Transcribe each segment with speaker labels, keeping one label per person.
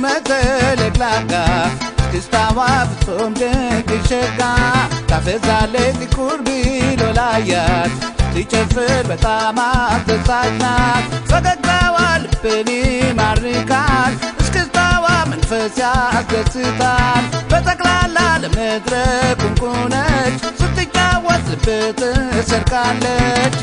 Speaker 1: መተለቅላጋ ክስታዋ ፍጹም ድንቅ ሸጋ ታፈዛለች ኩርቢ ሎላያት ትጨፍር በጣም አስደሳች ናት ፈገግታዋ ልብን ይማርካል እስክስታዋ መንፈስ ያስደስታል በጠቅላላ ለመድረክ ቁንቁነች ስትጫወት ልብ ትሰርቃለች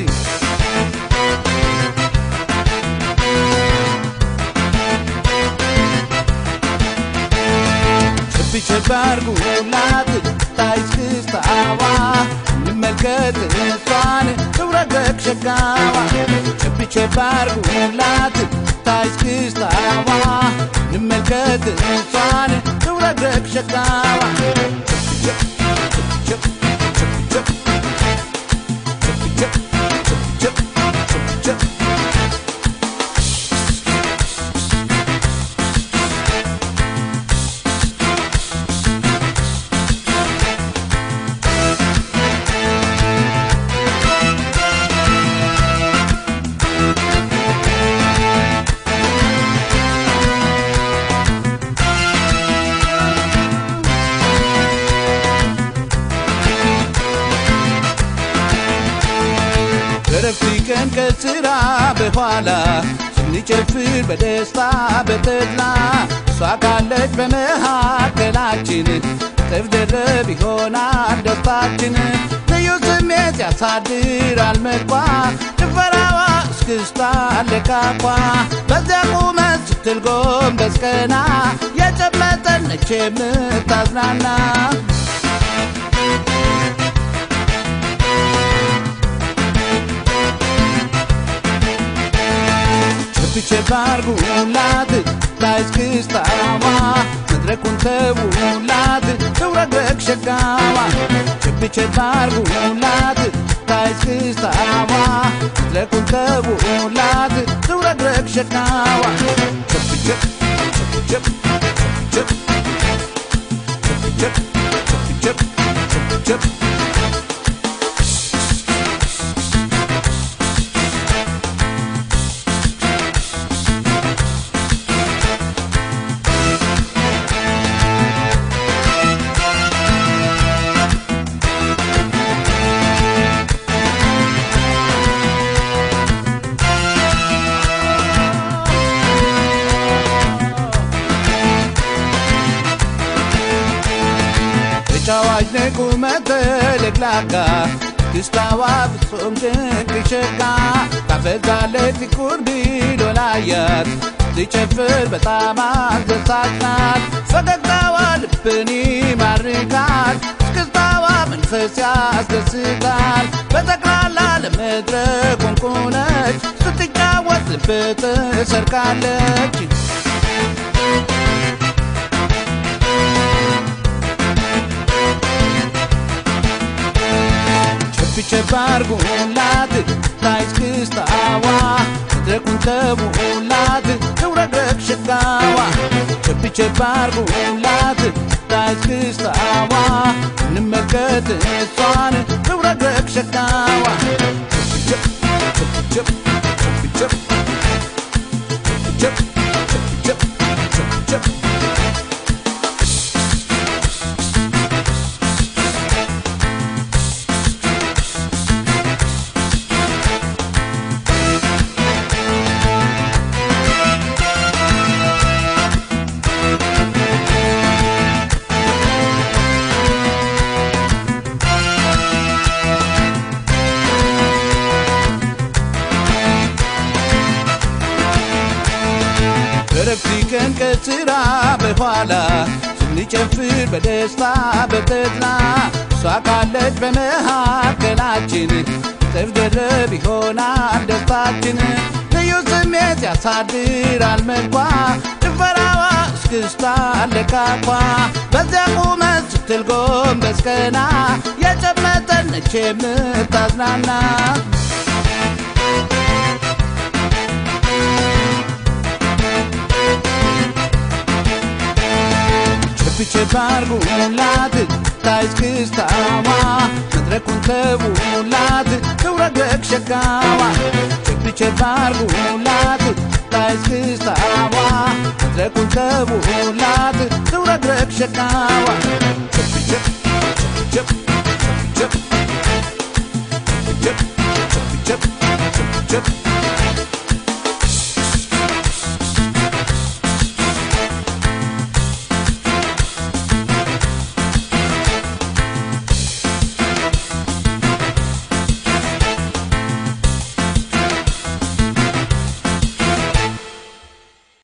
Speaker 1: ቢቸባርጉላት ታይስክስታዋ ንመልከት እሷን ትውረግረግ ሸጋዋ ቢቸባርጉላት ታይስክስታዋ ንመልከት እሷን ትውረግረግ ሸጋዋ ረፍቲከን ከስራ በኋላ ስንጨፍር በደስታ በተድላ እሷ ካለች በመሃከላችን ተፍደረብ ይሆናል ደስታችን ልዩ ስሜት ያሳድራል መልኳ ጭፈራዋ እስክስታ አለካኳ በዚያ ቁመት ስትል ጎንበስ ቀና የጨመጠነች የምታዝናና ቢቸባርጉላት ታይስክስታዋ መድረኩን ተውላት ትውረግረግ ሸጋዋ ቢቸባርጉላት ታይስክስታዋ መድረኩን ተውላት ትውረግረግ ሸጋዋ ጫዋች ነቁመት ለግላጋ ክስታዋ ፍጹም ድንቅ ሸጋ ታፈዛለች ኩርቢ ሎላያት ትጨፍር በጣም አስደሳች ናት ፈገግታዋ ልብን ይማርካል እስክስታዋ መንፈስ ያስደስታል በጠቅላላ ለመድረክ ቁንቁነች ስትጫወት ልብ ትሰርቃለች ቢቸባርጉላት ታይስክስታዋ መድረኩን ተውላት ትውረግረግ ሸጋዋ ቢቸባርጉላት ታይስክስታዋ ንመልከት እሷን ትውረግረግ ሸጋዋ ረፍቲከን ከስራ በኋላ ስንጨፍር በደስታ በተድላ እሷ ካለች በመሃከላችን ተፍደረብ ይሆናል ደስታችን ልዩ ስሜት ያሳድራል መልኳ ጭፈራዋ እስክስታ አለካኳ በዚያ ቁመት ስትል ጎንበስ ቀና የጨመጠነች የምታዝናና ቢቸባርጉላት ታይስክስታዋ መድረኩን ተውላት ትውረግረግ ሸጋዋ ቢቸባርጉላት ጣይስ ክስታዋ መድረኩን ተውላት ትውረግረግ ሸካዋ ቸብ ቸብ ቸብ ቸብ ቸብ ቸብ ቸብ